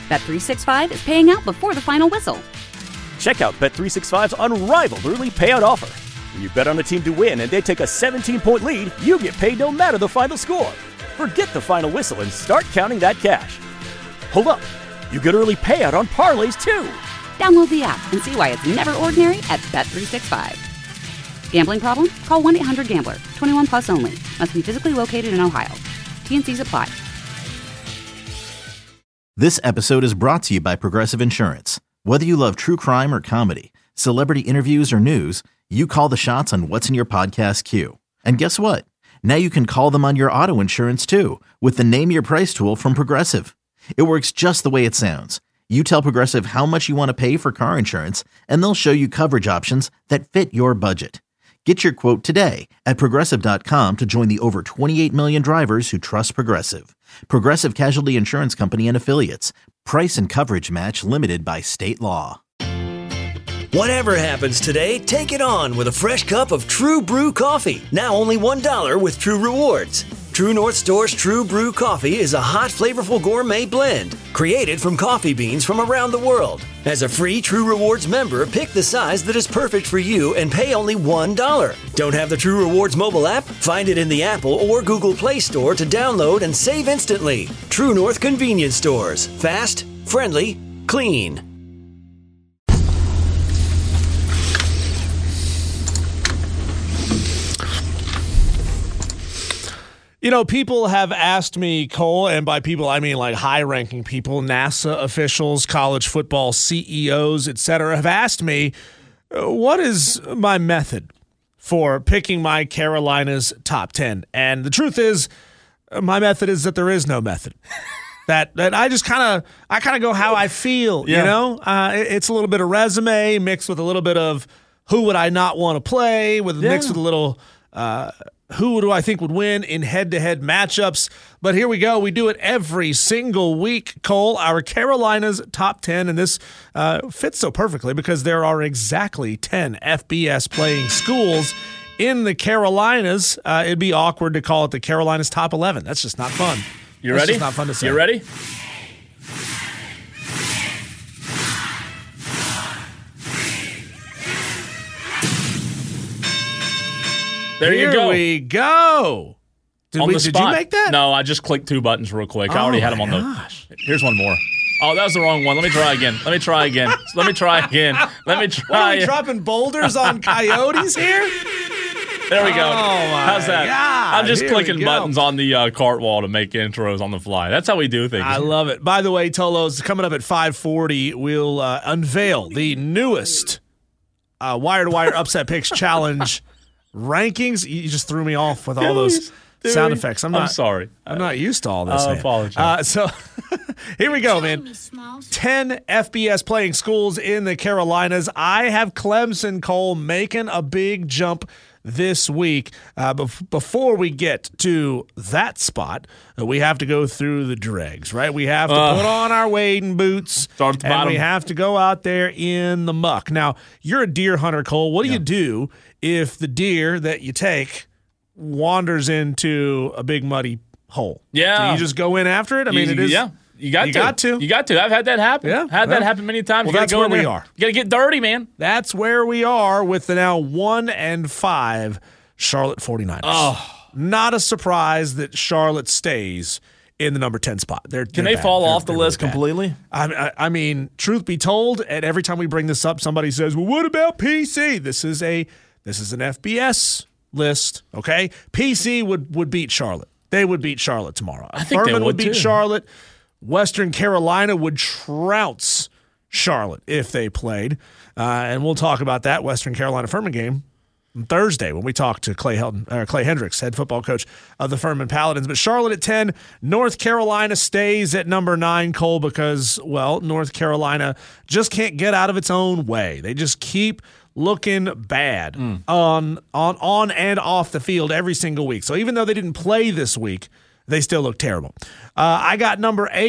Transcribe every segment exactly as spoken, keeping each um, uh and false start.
Bet three sixty-five is paying out before the final whistle. Check out Bet three sixty-five's unrivaled early payout offer. When you bet on a team to win and they take a seventeen-point lead, you get paid no matter the final score. Forget the final whistle and start counting that cash. Hold up. You get early payout on parlays, too. Download the app and see why it's never ordinary at Bet three sixty-five. Gambling problem? Call one eight hundred gambler. twenty-one plus only. Must be physically located in Ohio. T N Cs apply. This episode is brought to you by Progressive Insurance. Whether you love true crime or comedy, celebrity interviews or news, you call the shots on what's in your podcast queue. And guess what? Now you can call them on your auto insurance too with the Name Your Price tool from Progressive. It works just the way it sounds. You tell Progressive how much you want to pay for car insurance, and they'll show you coverage options that fit your budget. Get your quote today at Progressive dot com to join the over twenty-eight million drivers who trust Progressive. Progressive Casualty Insurance Company and Affiliates. Price and coverage match limited by state law. Whatever happens today, take it on with a fresh cup of True Brew coffee. Now only one dollar with True Rewards. True North Store's True Brew coffee is a hot, flavorful gourmet blend created from coffee beans from around the world. As a free True Rewards member, pick the size that is perfect for you and pay only one dollar. Don't have the True Rewards mobile app? Find it in the Apple or Google Play Store to download and save instantly. True North Convenience Stores. Fast, friendly, clean. You know, people have asked me, Cole, and by people I mean like high-ranking people, NASA officials, college football C E Os, et cetera, have asked me, what is my method for picking my Carolinas top ten? And the truth is, my method is that there is no method. That that I just kind of I kind of go how I feel, yeah. You know? Uh, it, it's a little bit of resume mixed with a little bit of who would I not want to play, with yeah. mixed with a little uh, who do I think would win in head-to-head matchups. But here we go. We do it every single week, Cole. Our Carolinas top ten, and this uh, fits so perfectly because there are exactly ten F B S playing schools in the Carolinas. Uh, it'd be awkward to call it the Carolinas top eleven. That's just not fun. You That's ready? Just not fun to say. You ready? There Here you go. Here we go. Did, on we, the did spot. you make that? No, I just clicked two buttons real quick. I already oh had them on gosh. the. Here's one more. Oh, that was the wrong one. Let me try again. Let me try again. Let me try again. Let me try. What are we dropping boulders on coyotes here? There we go. Oh my How's that? God. I'm just Here clicking buttons on the uh, cart wall to make intros on the fly. That's how we do things. I love it. By the way, Tolos, coming up at five forty, we'll uh, unveil the newest uh, Wire to Wire Upset Picks Challenge rankings. You just threw me off with all those Dude, sound effects. I'm not I'm sorry. I'm not used to all this. I man. apologize. Uh, so here we go, man. ten F B S playing schools in the Carolinas. I have Clemson, Cole, making a big jump this week. Uh, bef- before we get to that spot, uh, we have to go through the dregs, right? We have to uh, put on our wading boots, start at the and bottom. we have to go out there in the muck. Now, you're a deer hunter, Cole. What do yeah. you do if the deer that you take wanders into a big muddy hole? Yeah. Do you just go in after it? I mean, you, it is. Yeah. You got you to. got to. You got to. I've had that happen. Yeah. Had well, that happen many times. Well, you that's go where in we there. are. You got to get dirty, man. That's where we are with the now one and five Charlotte forty-niners. Oh. Not a surprise that Charlotte stays in the number ten spot. They're, Can they're they bad. fall they're, off the list really completely? I, I, I mean, truth be told, and every time we bring this up, somebody says, well, what about P C? This is a this is an F B S list, okay? P C would, would beat Charlotte. They would beat Charlotte tomorrow. I think Furman they would, would beat too. Charlotte. Western Carolina would trounce Charlotte if they played. Uh, and we'll talk about that Western Carolina-Furman game on Thursday when we talk to Clay Helton, or Clay Hendricks, head football coach of the Furman Paladins. But Charlotte at ten, North Carolina stays at number nine, Cole, because, well, North Carolina just can't get out of its own way. They just keep looking bad mm. on, on, on and off the field every single week. So even though they didn't play this week, they still look terrible. Uh, I got number eight,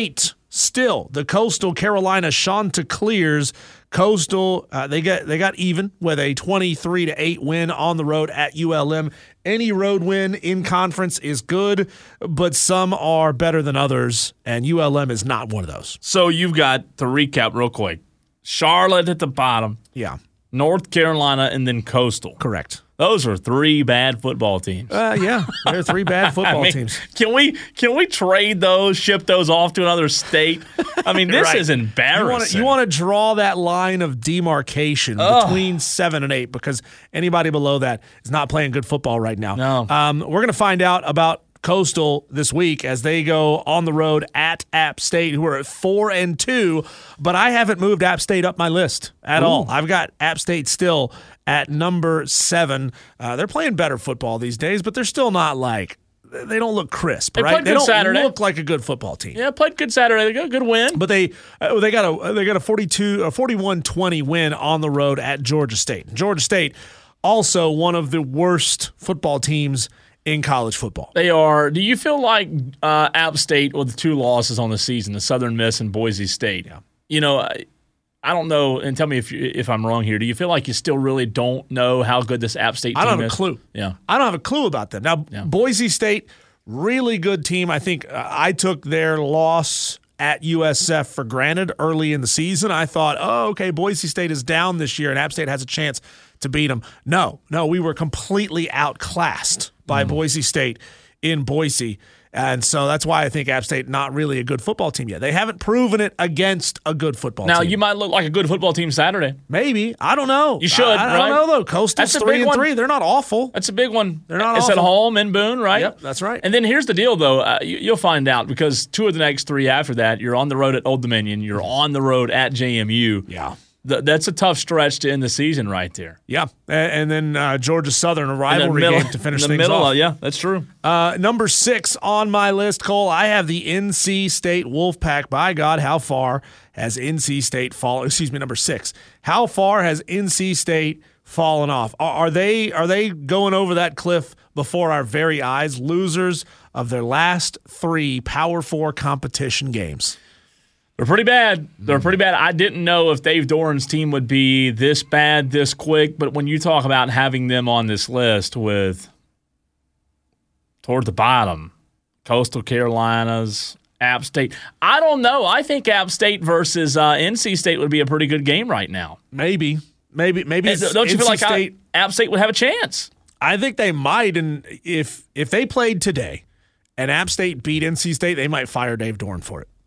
still, the Coastal Carolina Chanticleers. Coastal, uh, they got they got even with a twenty-three to eight win on the road at U L M. Any road win in conference is good, but some are better than others, and U L M is not one of those. So you've got, to recap real quick, Charlotte at the bottom, Yeah, North Carolina, and then Coastal. correct. Those are three bad football teams. Uh, yeah, they're three bad football I mean, teams. Can we can we trade those, ship those off to another state? I mean, this Right. is embarrassing. You want to draw that line of demarcation Ugh. between seven and eight because anybody below that is not playing good football right now. No. Um, we're going to find out about Coastal this week as they go on the road at App State, who are at four and two. But I haven't moved App State up my list at Ooh. all. I've got App State still at number seven. Uh, they're playing better football these days, but they're still not like they don't look crisp. They right? played They good don't Saturday. look like a good football team. Yeah, played good Saturday. They got a good win. But they uh, they got a they got a forty-two a forty-one twenty win on the road at Georgia State. Georgia State also one of the worst football teams in college football. They are. Do you feel like uh, App State with the two losses on the season, the Southern Miss and Boise State? Yeah. You know, I, I don't know, and tell me if you, if I'm wrong here. Do you feel like you still really don't know how good this App State team is? I don't have a clue. Yeah. I don't have a clue about them. Now, Yeah. Boise State, really good team. I think uh, I took their loss at U S F for granted early in the season. I thought, oh, okay, Boise State is down this year and App State has a chance to beat them. No, no, we were completely outclassed by Mm. Boise State in Boise. And so that's why I think App State not really a good football team yet. They haven't proven it against a good football Now, team. you might look like a good football team Saturday. Maybe. I don't know. You should, I, I right? don't know, though. Coastal's That's a three big and one. three. They're not awful. That's a big one. They're not It's at awful. home in Boone, right? Yep, that's right. And then here's the deal, though. Uh, you, you'll find out because two of the next three after that, you're on the road at Old Dominion. You're on the road at J M U. Yeah. Th- that's a tough stretch to end the season right there. Yeah, and, and then uh, Georgia Southern, a In the rivalry middle- game to finish in the things middle, off. of- yeah, that's true. Uh, number six on my list, Cole, I have the N C State Wolfpack. By God, how far has N C State fallen? Excuse me, number six. How far has N C State fallen off? Are, are they are they going over that cliff before our very eyes? Losers of their last three Power Four competition games. They're pretty bad. They're pretty bad. I didn't know if Dave Doran's team would be this bad this quick, but when you talk about having them on this list with toward the bottom, Coastal Carolinas, App State, I don't know. I think App State versus uh, N C State would be a pretty good game right now. Maybe, maybe, maybe. And It's don't you feel N C like State. I, App State would have a chance? I think they might, and if if they played today, and App State beat N C State, they might fire Dave Doran for it.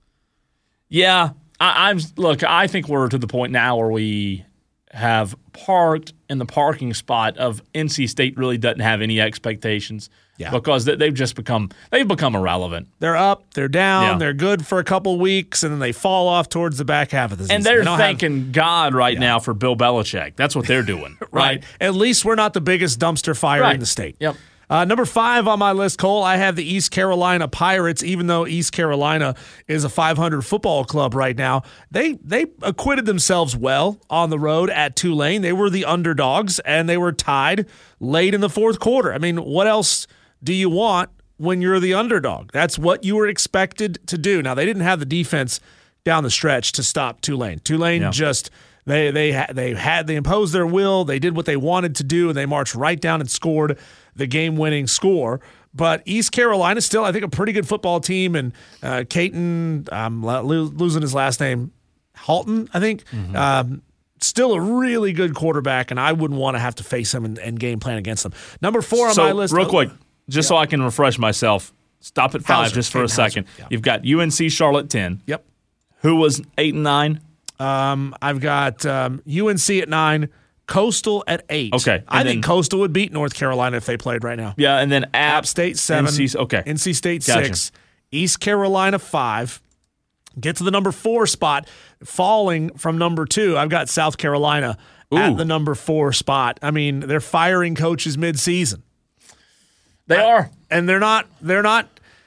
Yeah, I, I'm. Look, I think we're to the point now where we have parked in the parking spot of N C State really doesn't have any expectations. Yeah. Because they- they've just become they've become irrelevant. They're up, they're down, Yeah. they're good for a couple weeks, and then they fall off towards the back half of the season. And they're They don't have- thanking God right now for Bill Belichick. That's what they're doing. right. At least we're not the biggest dumpster fire Right. in the state. Yep. Uh, number five on my list, Cole, I have the East Carolina Pirates. Even though East Carolina is a five hundred football club right now, they they acquitted themselves well on the road at Tulane. They were the underdogs, and they were tied late in the fourth quarter. I mean, what else do you want when you're the underdog? That's what you were expected to do. Now, they didn't have the defense down the stretch to stop Tulane. Tulane Yeah. just they they ha- they had they imposed their will. They did what they wanted to do, and they marched right down and scored the game-winning score. But East Carolina still, I think, a pretty good football team. And uh, Caton, I'm lo- losing his last name, Halton, I think. Mm-hmm. Um, still a really good quarterback, and I wouldn't want to have to face him and, and game plan against him. Number four on so, my list. real quick, just so I can refresh myself, stop at five Hauser, just for a Caden second. Hauser, yeah. You've got U N C Charlotte ten. Yep. Who was eight and nine? Um, I've got um, U N C at nine, Coastal at eight. Okay, and I then- think Coastal would beat North Carolina if they played right now. Yeah, and then App, App State seven. N C, okay. N C State Gotcha. six. East Carolina five. Get to the number four spot, falling from number two. I've got South Carolina Ooh. at the number four spot. I mean, they're firing coaches mid-season, They are. and they're not. They're not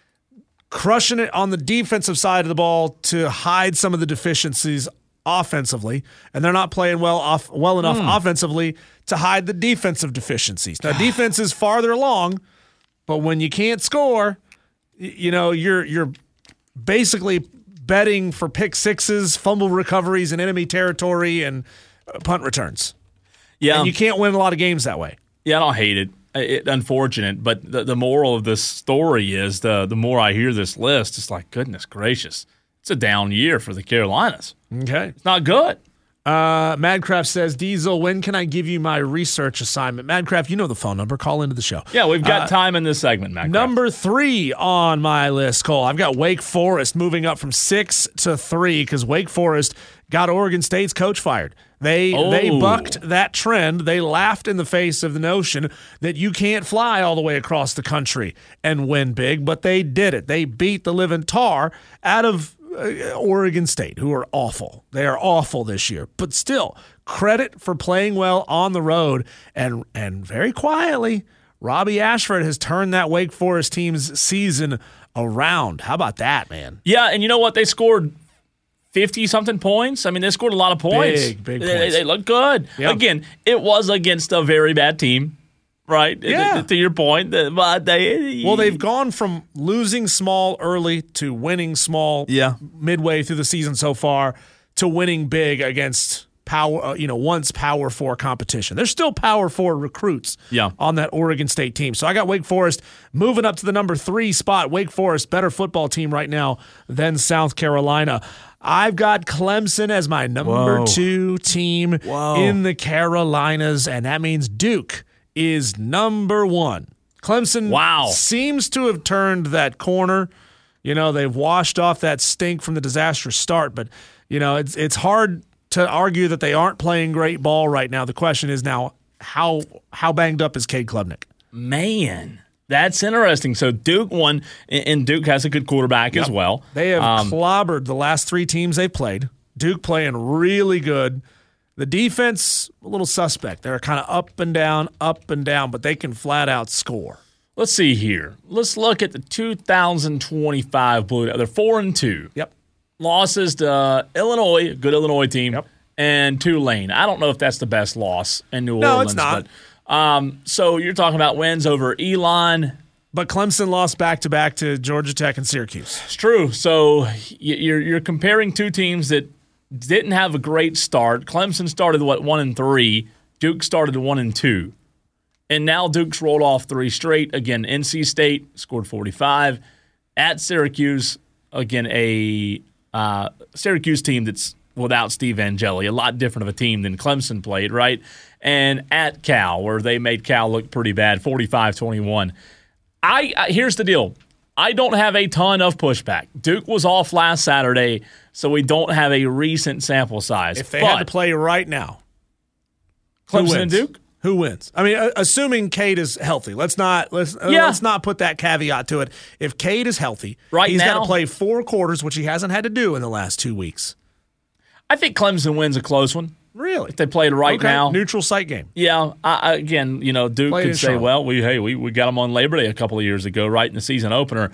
crushing it on the defensive side of the ball to hide some of the deficiencies offensively, and they're not playing well off well enough Hmm. offensively to hide the defensive deficiencies. Now, defense is farther along, but when you can't score, y- you know you're you're basically betting for pick sixes, fumble recoveries in enemy territory, and uh, punt returns. Yeah. And you can't win a lot of games that way. Yeah, I don't hate it. It unfortunate, but the, the moral of this story is the the more I hear this list, it's like, goodness gracious, it's a down year for the Carolinas. Okay. It's not good. Uh, Madcraft says, Diesel, when can I give you my research assignment? Madcraft, you know the phone number. Call into the show. Yeah, we've got uh, time in this segment, Madcraft. Number three on my list, Cole. I've got Wake Forest moving up from six to three because Wake Forest got Oregon State's coach fired. They oh. they bucked that trend. They laughed in the face of the notion that you can't fly all the way across the country and win big, but they did it. They beat the living tar out of uh, Oregon State, who are awful. They are awful this year. But still, credit for playing well on the road. And, and very quietly, Robbie Ashford has turned that Wake Forest team's season around. How about that, man? Yeah, and you know what? They scored fifty-something points. I mean, they scored a lot of points. Big, big they, points. They look good. Yep. Again, it was against a very bad team, right? Yeah. To your point. But they, well, they've gone from losing small early to winning small yeah. midway through the season so far to winning big against power, uh, you know, once Power Four competition. There's still Power Four recruits yeah. on that Oregon State team. So I got Wake Forest moving up to the number three spot. Wake Forest, better football team right now than South Carolina. I've got Clemson as my number Whoa. two team Whoa. in the Carolinas, and that means Duke is number one. Clemson wow. seems to have turned that corner. You know, they've washed off that stink from the disastrous start, but, you know, it's it's hard to argue that they aren't playing great ball right now. The question is now, how how banged up is Cade Klubnik? Man, that's interesting. So Duke won, and Duke has a good quarterback yep. as well. They have um, clobbered the last three teams they've played. Duke playing really good. The defense, a little suspect. They're kind of up and down, up and down, but they can flat out score. Let's see here. Let's look at the two thousand twenty-five Blue. They're four and two. Yep. Losses to uh, Illinois, good Illinois team, yep. and Tulane. I don't know if that's the best loss in New no, Orleans. it's not. But, um, so you're talking about wins over Elon. But Clemson lost back-to-back to Georgia Tech and Syracuse. It's true. So you're you're comparing two teams that didn't have a great start. Clemson started, what, one and three. Duke started one and two. And now Duke's rolled off three straight. Again, N C State scored forty-five. At Syracuse, again, a uh, Syracuse team that's without Steve Angeli, a lot different of a team than Clemson played, right? And at Cal, where they made Cal look pretty bad, forty-five twenty-one. I, I here's the deal. I don't have a ton of pushback. Duke was off last Saturday, so we don't have a recent sample size. If they but had to play right now, Clemson and Duke? Who wins? I mean, assuming Cade is healthy. Let's not let's yeah. let's not put that caveat to it. If Cade is healthy, right he's now, got to play four quarters, which he hasn't had to do in the last two weeks. I think Clemson wins a close one. Really? If they played right okay. now. Neutral site game. Yeah. I, I, again, you know, Duke Played could say, Charlotte. well, we hey, we, we got them on Labor Day a couple of years ago, right in the season opener.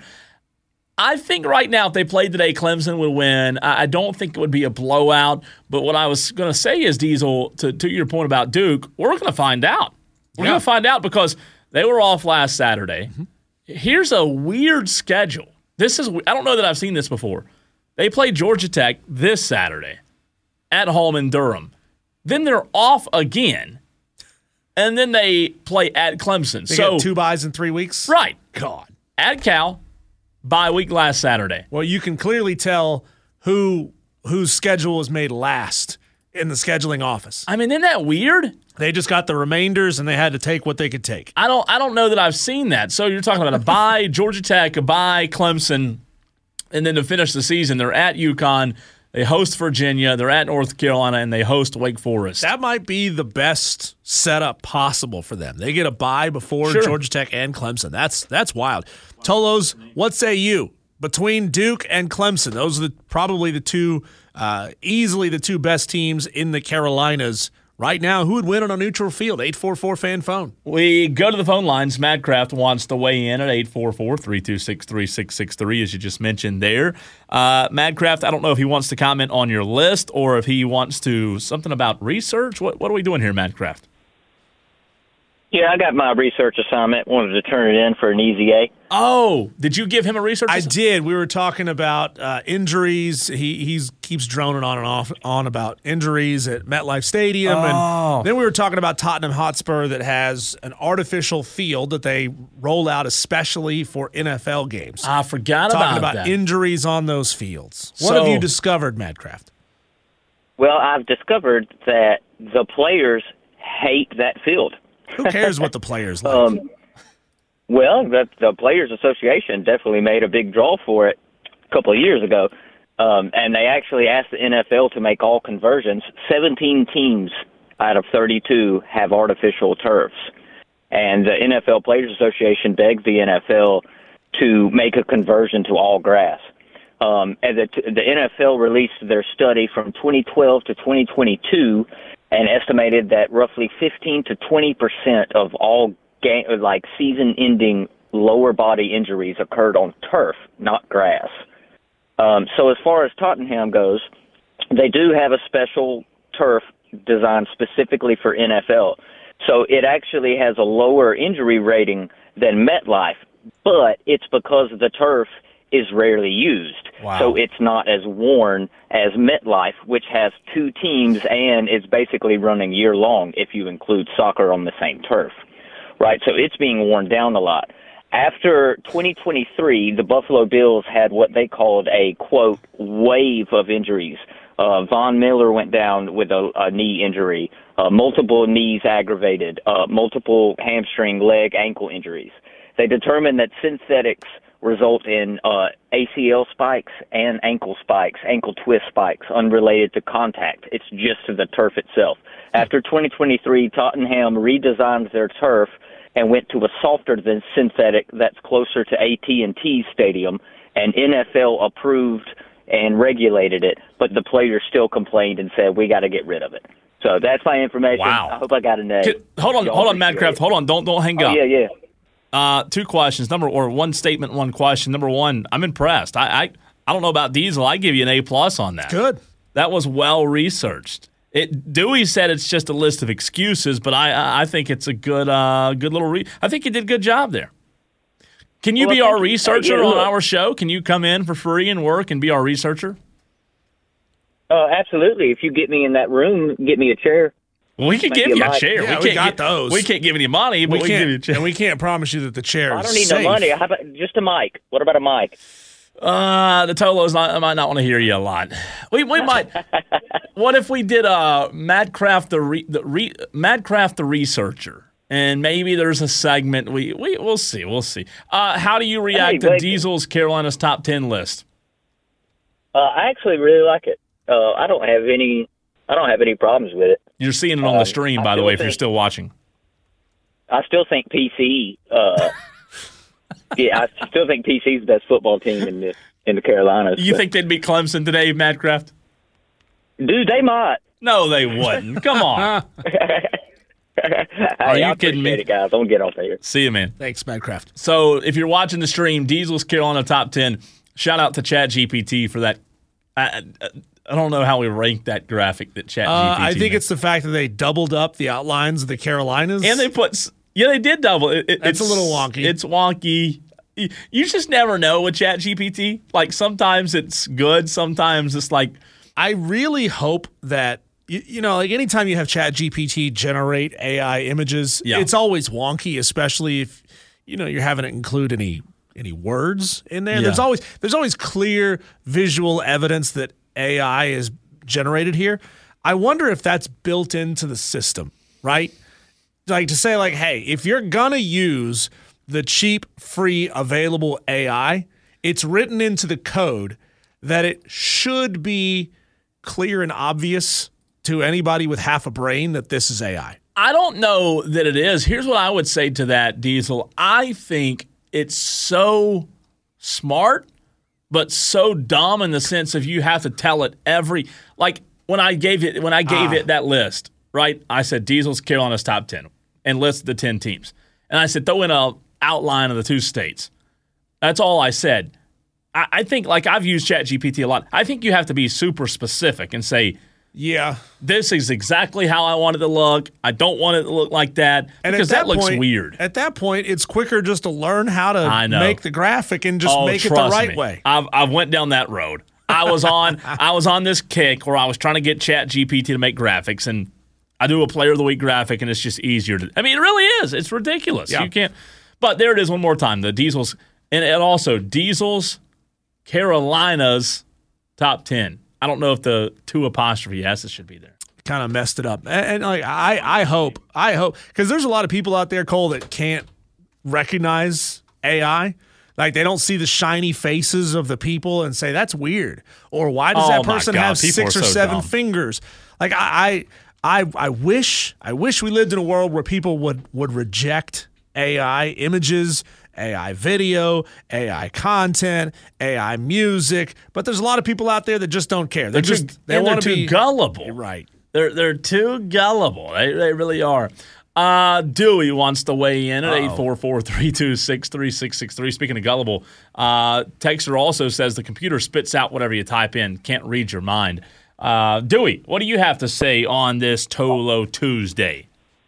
I think right now if they played today, Clemson would win. I, I don't think it would be a blowout. But what I was going to say is, Diesel, to, to your point about Duke, we're going to find out. We're Yeah. going to find out because they were off last Saturday. Mm-hmm. Here's a weird schedule. This is I don't know that I've seen this before. They play Georgia Tech this Saturday at home in Durham. Then they're off again, and then they play at Clemson. They so got two buys in three weeks? Right. God. At Cal, bye week last Saturday. Well, you can clearly tell who whose schedule was made last in the scheduling office. I mean, isn't that weird? They just got the remainders, and they had to take what they could take. I don't I don't know that I've seen that. So you're talking about a bye, Georgia Tech, a bye, Clemson, and then to finish the season, they're at UConn, they host Virginia, they're at North Carolina, and they host Wake Forest. That might be the best setup possible for them. They get a bye before Sure. Georgia Tech and Clemson. That's that's wild. Tolos, what say you? Between Duke and Clemson, those are the, probably the two, uh, easily the two best teams in the Carolinas right now. Who would win on a neutral field? eight four four fan phone. We go to the phone lines. Madcraft wants to weigh in at eight four four, three two six, three six six three, as you just mentioned there. Uh, Madcraft, I don't know if he wants to comment on your list or if he wants to something about research. What what are we doing here, Madcraft? Yeah, I got my research assignment. Wanted to turn it in for an easy A. Oh, did you give him a research? I did. We were talking about uh, injuries. He he's keeps droning on and off on about injuries at MetLife Stadium, Oh. and then we were talking about Tottenham Hotspur that has an artificial field that they roll out especially for N F L games. I forgot talking about, about that. injuries on those fields. What So- have you discovered, Madcraft? Well, I've discovered that the players hate that field. Who cares what the players like? Um, well, the, the Players Association definitely made a big draw for it a couple of years ago, um, and they actually asked the N F L to make all conversions. seventeen teams out of thirty-two have artificial turfs, and the N F L Players Association begged the N F L to make a conversion to all grass. Um, and the, the N F L released their study from twenty twelve to twenty twenty-two and estimated that roughly fifteen to twenty percent of all game, like season-ending lower body injuries occurred on turf, not grass. Um, so as far as Tottenham goes, they do have a special turf designed specifically for N F L. So it actually has a lower injury rating than MetLife, but it's because the turf is rarely used. Wow. So it's not as worn as MetLife, which has two teams and is basically running year-long if you include soccer on the same turf. Right, so it's being worn down a lot. After twenty twenty-three, the Buffalo Bills had what they called a, quote, wave of injuries. Uh, Von Miller went down with a, a knee injury, uh, multiple knees aggravated, uh, multiple hamstring, leg, ankle injuries. They determined that synthetics result in uh, A C L spikes and ankle spikes, ankle twist spikes, unrelated to contact. It's just to the turf itself. After twenty twenty-three, Tottenham redesigned their turf and went to a softer than synthetic that's closer to A T and T Stadium, and N F L approved and regulated it, but the players still complained and said, we got to get rid of it. So that's my information. Wow. I hope I got a name. Can- hold on, Y'all hold on, appreciate Madcraft. it. Hold on, don't don't hang Oh, up. yeah, yeah. Uh, two questions. Number or one statement, one question. Number one, I'm impressed. I I, I don't know about Diesel. I give you an A plus on that. Good. That was well researched. It Dewey said it's just a list of excuses, but I I think it's a good uh good little re- I think you did a good job there. Can you Well, be our thank you. researcher Uh, yeah, on look. our show? Can you come in for free and work and be our researcher? Uh, absolutely. If you get me in that room, get me a chair. Well, we can Maybe give a you a mic. chair. Yeah, we we can't got get, those. We can't give any money, but We we, can give you a can't, chair. and we can't promise you that the chair I is don't need safe. no money. How about just a mic? What about a mic? Uh, the Tolos not, might not want to hear you a lot. We we might. What if we did uh Madcraft the re, the re, Madcraft the researcher, and maybe there's a segment we we we'll see we'll see. Uh, how do you react Hey, to Blake. Diesel's Carolina's top ten list? Uh, I actually really like it. Uh, I don't have any. I don't have any problems with it. You're seeing it on the Um, stream, I by the still way, if you're think- still watching. I still think P C. Uh, yeah, I still think P C's the best football team in the in the Carolinas. You but- think they'd beat Clemson today, Madcraft? Dude, they might. No, they wouldn't. Come on. Hey, Are you I kidding me? appreciate it, guys? Don't get off there. See you, man. Thanks, Madcraft. So if you're watching the stream, Diesel's Carolina top ten. Shout out to ChatGPT for that. I, I, I don't know how we rank that graphic that ChatGPT. Uh, I think made. it's the fact that they doubled up the outlines of the Carolinas. and they put s- yeah they did double. It, it, That's it's a little wonky. It's wonky. You- You just never know with ChatGPT. Like sometimes it's good, sometimes it's like I really hope that you, you know, like anytime you have ChatGPT generate A I images, Yeah. it's always wonky, especially if you know you're having to include any any words in there. Yeah. There's always there's always clear visual evidence that A I is generated here. I wonder if that's built into the system, right? Like to say like, hey, if you're gonna use the cheap, free, available A I, it's written into the code that it should be clear and obvious to anybody with half a brain that this is A I. I don't know that it is. Here's what I would say to that, Diesel. I think it's so smart, but so dumb in the sense of you have to tell it every like when I gave it when I gave Ah. it that list, right? I said Diesel's Carolina's top ten and listed the ten teams. And I said throw in a outline of the two states. That's all I said. I, I think like I've used ChatGPT a lot. I think you have to be super specific and say Yeah. This is exactly how I want it to look. I don't want it to look like that and because that, that looks point, weird. At that point, it's quicker just to learn how to I know. make the graphic and just oh, make it the trust right me. way. I've I've went down that road. I was on I was on this kick where I was trying to get Chat G P T to make graphics, and I do a Player of the Week graphic, and it's just easier to. I mean, it really is. It's ridiculous. Yeah. You can't. But there it is one more time. The Diesels, and, and also Diesels, Carolina's top ten. I don't know if the two apostrophe S's should be there. Kind of messed it up. And, and like I, I hope, I hope, because there's a lot of people out there, Cole, that can't recognize A I. Like they don't see the shiny faces of the people and say that's weird, or why does Oh that my person God, have people six are or so seven dumb. fingers? Like I, I, I, I wish, I wish we lived in a world where people would would reject A I images, A I video, A I content, A I music. But there's a lot of people out there that just don't care. They're, They're just too, they and they're want to too be gullible. right. They're they're too gullible. They they really are. Uh, Dewey wants to weigh in at eight four four, three two six, three six six three. Speaking of gullible, uh, Texter also says the computer spits out whatever you type in. Can't read your mind. Uh, Dewey, what do you have to say on this Tolo Tuesday?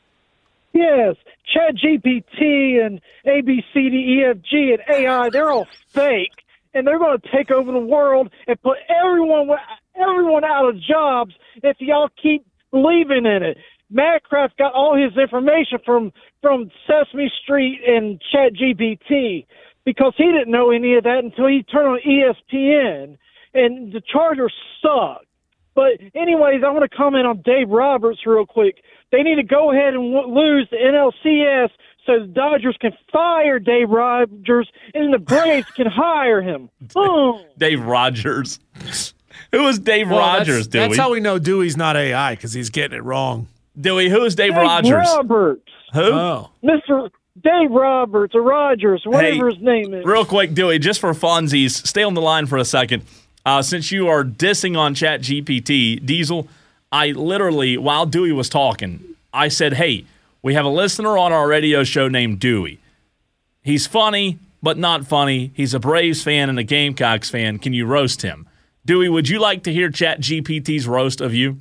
Yes, Chat G P T and A B C D E F G and A I, they're all fake, and they're going to take over the world and put everyone everyone out of jobs if y'all keep believing in it. Minecraft got all his information from, from Sesame Street and Chat G P T because he didn't know any of that until he turned on E S P N, and the Chargers suck. But anyways, I want to comment on Dave Roberts real quick. They need to go ahead and w- lose the N L C S so the Dodgers can fire Dave Rogers and the Braves can hire him. Boom. Dave Rogers. Who is Dave Well, Rogers, that's, Dewey? that's how we know Dewey's not A I because he's getting it wrong. Dewey, who is Dave, Dave Rogers? Roberts. Who? Oh. Mister Dave Roberts or Rogers, whatever Hey, his name is. Real quick, Dewey, just for funsies, stay on the line for a second. Uh, since you are dissing on Chat G P T, Diesel, I literally, while Dewey was talking, I said, hey, we have a listener on our radio show named Dewey. He's funny, but not funny. He's a Braves fan and a Gamecocks fan. Can you roast him? Dewey, would you like to hear Chat G P T's roast of you?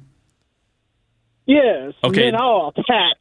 Yes. Okay. And then I'll attack.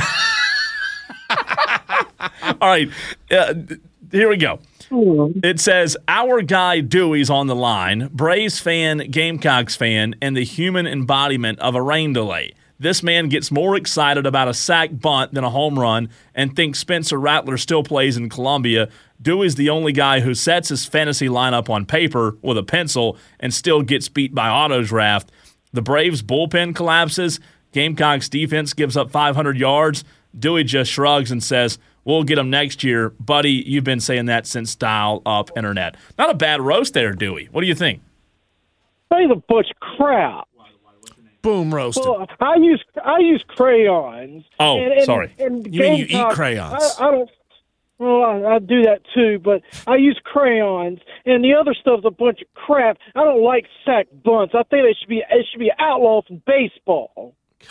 All right, uh, here we go. It says, our guy Dewey's on the line, Braves fan, Gamecocks fan, and the human embodiment of a rain delay. This man gets more excited about a sack bunt than a home run and thinks Spencer Rattler still plays in Columbia. Dewey's the only guy who sets his fantasy lineup on paper with a pencil and still gets beat by Autodraft. The Braves bullpen collapses. Gamecocks defense gives up five hundred yards. Dewey just shrugs and says, we'll get him next year. Buddy, you've been saying that since dial-up internet. Not a bad roast there, Dewey. What do you think? He's a bunch of crap. Boom, roasted. Well, I use I use crayons. Oh, and, and, sorry. And You mean you eat Gamecock, crayons? I, I don't. Well, I, I do that too, but I use crayons, and the other stuff's a bunch of crap. I don't like sack bunts. I think they should be it should be outlawed from baseball.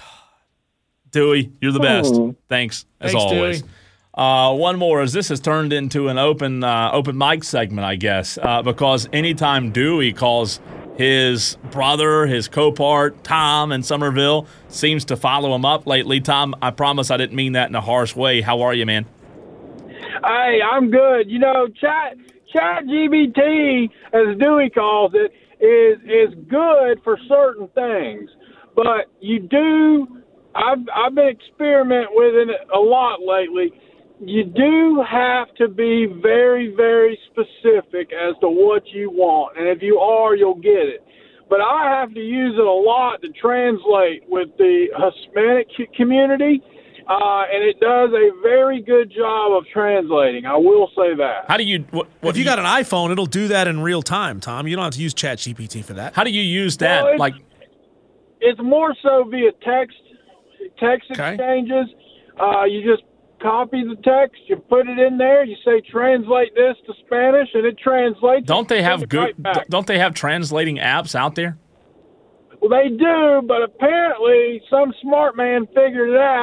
Dewey, you're the best. Oh. Thanks, as Thanks, always. Dewey. Uh, one more, as this has turned into an open uh, open mic segment, I guess, uh, because anytime Dewey calls his brother, his co-part, Tom in Somerville, seems to follow him up lately. Tom, I promise I didn't mean that in a harsh way. How are you, man? Hey, I'm good. You know, Chat Chat G P T, as Dewey calls it, is is good for certain things, but you do. I've I've been experimenting with it a lot lately. You do have to be very, very specific as to what you want, and if you are, you'll get it. But I have to use it a lot to translate with the Hispanic community. Uh, and it does a very good job of translating. I will say that. How do you? What, what if you do got an iPhone, it'll do that in real time, Tom. You don't have to use Chat G P T for that. How do you use that? Well, it's, like, it's more so via text, text Okay. exchanges. Uh, you just copy the text, you put it in there, you say translate this to Spanish, and it translates. don't they it, have send it good? right back. Don't they have translating apps out there? Well, they do, but apparently some smart man figured it out,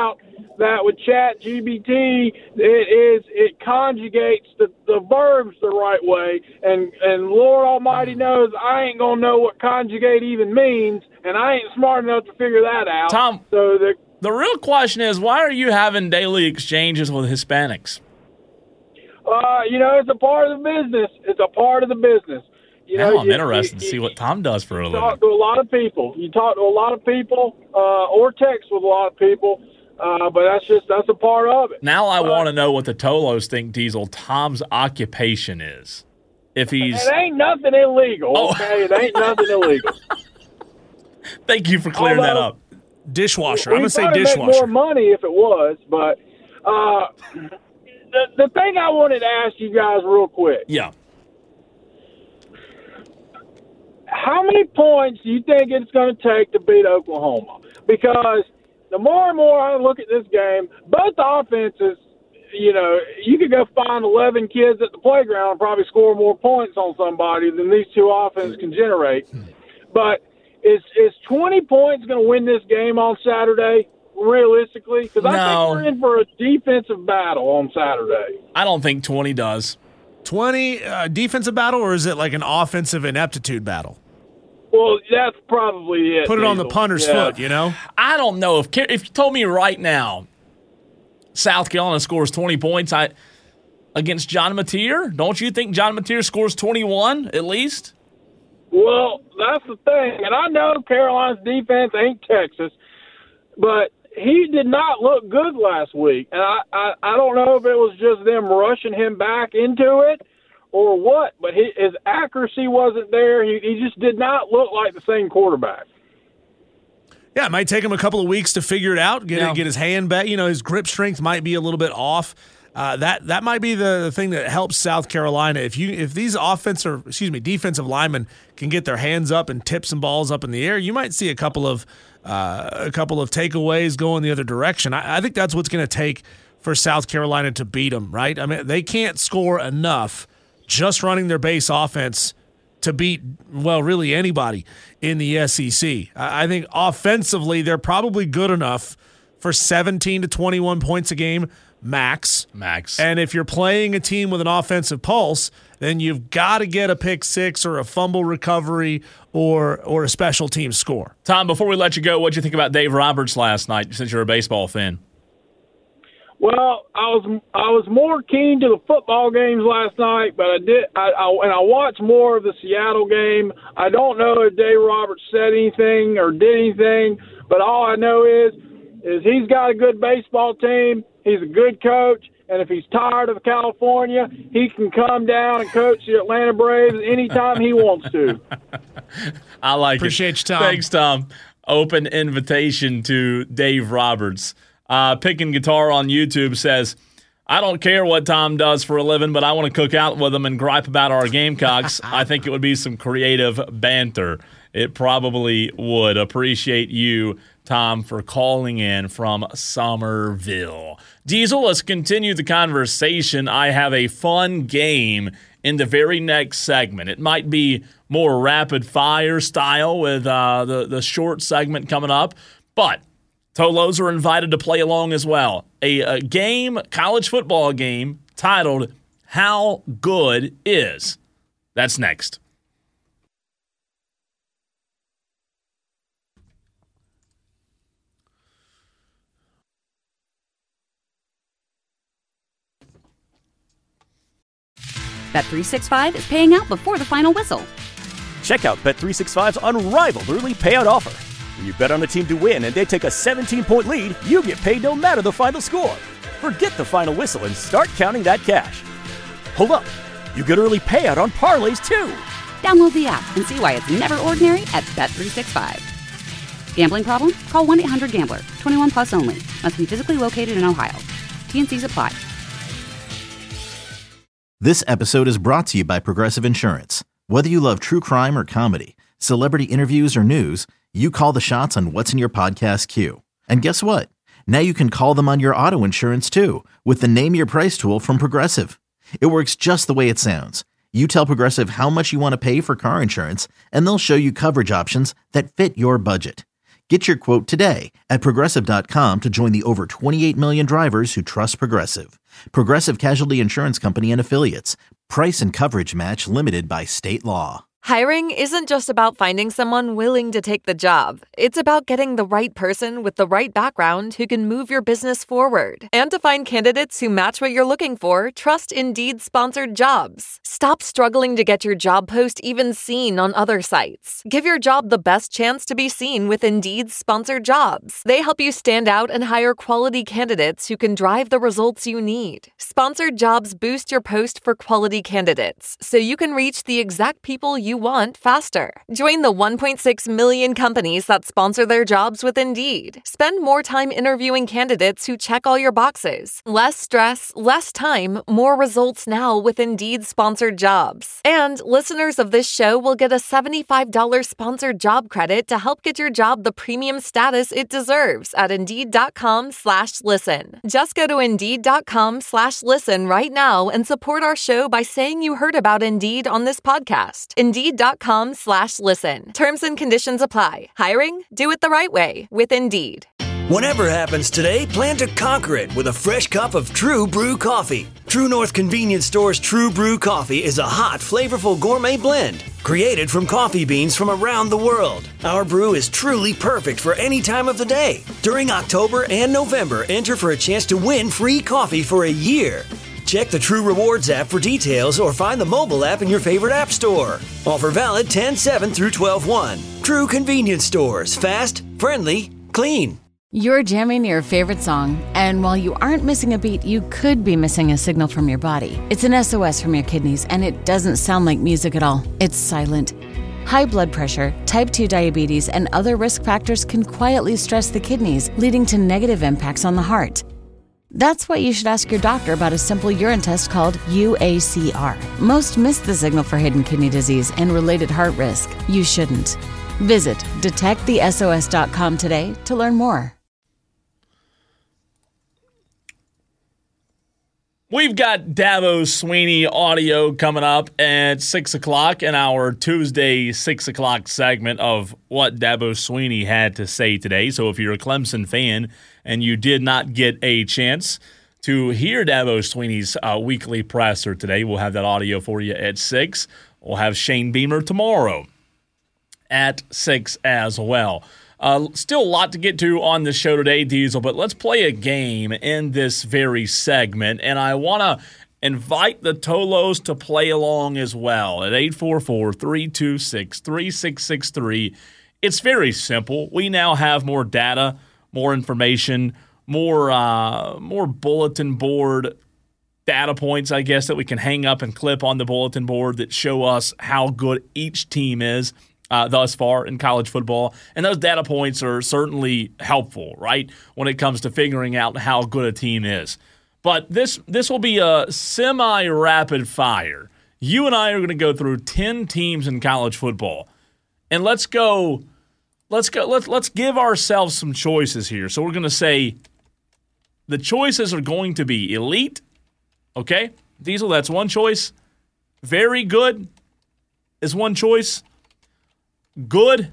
that with Chat G P T, it is it conjugates the, the verbs the right way, and and Lord Almighty knows I ain't gonna know what conjugate even means, and I ain't smart enough to figure that out. Tom, so the the real question is, why are you having daily exchanges with Hispanics? Uh, you know, it's a part of the business. It's a part of the business. You now know, I'm you, interested you, to see you, what Tom does for a you living. talk to a lot of people. You talk to a lot of people, uh, or text with a lot of people. Uh, but that's just that's a part of it. Now I but, want to know what the Tolos think, Diesel, Tom's occupation is. If he's it ain't nothing illegal. Oh. Okay, it ain't nothing illegal. Thank you for clearing Although, that up. Dishwasher. We, I'm gonna say make dishwasher. more money if it was, but uh, the the thing I wanted to ask you guys real quick. Yeah. How many points do you think it's going to take to beat Oklahoma? Because the more and more I look at this game, both offenses, you know, you could go find eleven kids at the playground and probably score more points on somebody than these two offenses can generate. But is is twenty points going to win this game on Saturday, realistically? Because I No. think we're in for a defensive battle on Saturday. I don't think twenty does. twenty uh, defensive battle, or is it like an offensive ineptitude battle? Well, that's probably it. Put it on the Diesel. punter's Yeah. foot, you know? I don't know. If if you told me right now South Carolina scores twenty points I against John Mateer, don't you think John Mateer scores twenty-one at least? Well, that's the thing. And I know Carolina's defense ain't Texas, but he did not look good last week. And I, I, I don't know if it was just them rushing him back into it or what, but he, his accuracy wasn't there. He, he just did not look like the same quarterback. Yeah, it might take him a couple of weeks to figure it out, get Yeah. get his hand back. You know, his grip strength might be a little bit off. Uh, that that might be the, the thing that helps South Carolina. If you if these offensive, excuse me, defensive linemen can get their hands up and tip some balls up in the air, you might see a couple of uh, a couple of takeaways going the other direction. I, I think that's what's going to take for South Carolina to beat them. Right? I mean, they can't score enough just running their base offense to beat, well, really anybody in the S E C. I think offensively they're probably good enough for seventeen to twenty-one points a game max. Max. And if you're playing a team with an offensive pulse, then you've got to get a pick six or a fumble recovery or or a special team score. Tom, before we let you go, what'd you think about Dave Roberts last night, since you're a baseball fan? Well, I was I was more keen to the football games last night, but I did I, I and I watched more of the Seattle game. I don't know if Dave Roberts said anything or did anything, but all I know is is he's got a good baseball team. He's a good coach, and if he's tired of California, he can come down and coach the Atlanta Braves anytime he wants to. I like Appreciate it. you, Tom. Thanks, Tom. Open invitation to Dave Roberts. Uh, Picking Guitar on YouTube says, I don't care what Tom does for a living, but I want to cook out with him and gripe about our Gamecocks. I think it would be some creative banter. It probably would. Appreciate you, Tom, for calling in from Somerville. Diesel, let's continue the conversation. I have a fun game in the very next segment. It might be more rapid fire style with uh, the, the short segment coming up, but Tolos are invited to play along as well. A, a game, college football game, titled How Good Is? That's next. Bet three sixty-five is paying out before the final whistle. Check out Bet three sixty-five's unrivaled early payout offer. When you bet on a team to win and they take a seventeen-point lead, you get paid no matter the final score. Forget the final whistle and start counting that cash. Hold up. You get early payout on parlays, too. Download the app and see why it's never ordinary at Bet three sixty-five. Gambling problem? Call one eight hundred gambler. twenty-one plus only. Must be physically located in Ohio. T N Cs apply. This episode is brought to you by Progressive Insurance. Whether you love true crime or comedy, celebrity interviews or news, you call the shots on what's in your podcast queue. And guess what? Now you can call them on your auto insurance too with the Name Your Price tool from Progressive. It works just the way it sounds. You tell Progressive how much you want to pay for car insurance, and they'll show you coverage options that fit your budget. Get your quote today at Progressive dot com to join the over twenty-eight million drivers who trust Progressive. Progressive Casualty Insurance Company and Affiliates. Price and coverage match limited by state law. Hiring isn't just about finding someone willing to take the job. It's about getting the right person with the right background who can move your business forward. And to find candidates who match what you're looking for, trust Indeed-sponsored jobs. Stop struggling to get your job post even seen on other sites. Give your job the best chance to be seen with Indeed-sponsored jobs. They help you stand out and hire quality candidates who can drive the results you need. Sponsored jobs boost your post for quality candidates, so you can reach the exact people you want faster. Join the one point six million companies that sponsor their jobs with Indeed. Spend more time interviewing candidates who check all your boxes. Less stress, less time, more results now with Indeed sponsored jobs. And listeners of this show will get a seventy-five dollars sponsored job credit to help get your job the premium status it deserves at Indeed.com slash listen. Just go to Indeed.com slash listen right now and support our show by saying you heard about Indeed on this podcast. Indeed.com slash listen. Terms and conditions apply. Hiring? Do it the right way with Indeed. Whatever happens today, plan to conquer it with a fresh cup of True Brew coffee. True North Convenience Store's True Brew coffee is a hot, flavorful gourmet blend created from coffee beans from around the world. Our brew is truly perfect for any time of the day. During October and November, enter for a chance to win free coffee for a year. Check the True Rewards app for details or find the mobile app in your favorite app store. Offer valid ten seven through twelve one. True Convenience Stores. Fast, friendly, clean. You're jamming your favorite song, and while you aren't missing a beat, you could be missing a signal from your body. It's an S O S from your kidneys, and it doesn't sound like music at all. It's silent. High blood pressure, type two diabetes, and other risk factors can quietly stress the kidneys, leading to negative impacts on the heart. That's why you should ask your doctor about a simple urine test called U A C R. Most miss the signal for hidden kidney disease and related heart risk. You shouldn't. Visit detect the S O S dot com today to learn more. We've got Dabo Swinney audio coming up at six o'clock in our Tuesday six o'clock segment of what Dabo Swinney had to say today. So if you're a Clemson fan and you did not get a chance to hear Dabo Swinney's uh, weekly presser today, we'll have that audio for you at six. We'll have Shane Beamer tomorrow at six as well. Uh, still a lot to get to on the show today, Diesel, but let's play a game in this very segment, and I want to invite the Tolos to play along as well at eight four four, three two six, three six six three. It's very simple. We now have more data, more information, more uh, more bulletin board data points, I guess, that we can hang up and clip on the bulletin board that show us how good each team is Uh, thus far in college football. And those data points are certainly helpful, right, when it comes to figuring out how good a team is. But this this will be a semi-rapid fire. You and I are going to go through ten teams in college football. And let's go let's go let's let's give ourselves some choices here. So we're going to say the choices are going to be elite. Okay? Diesel, that's one choice. Very good is one choice. Good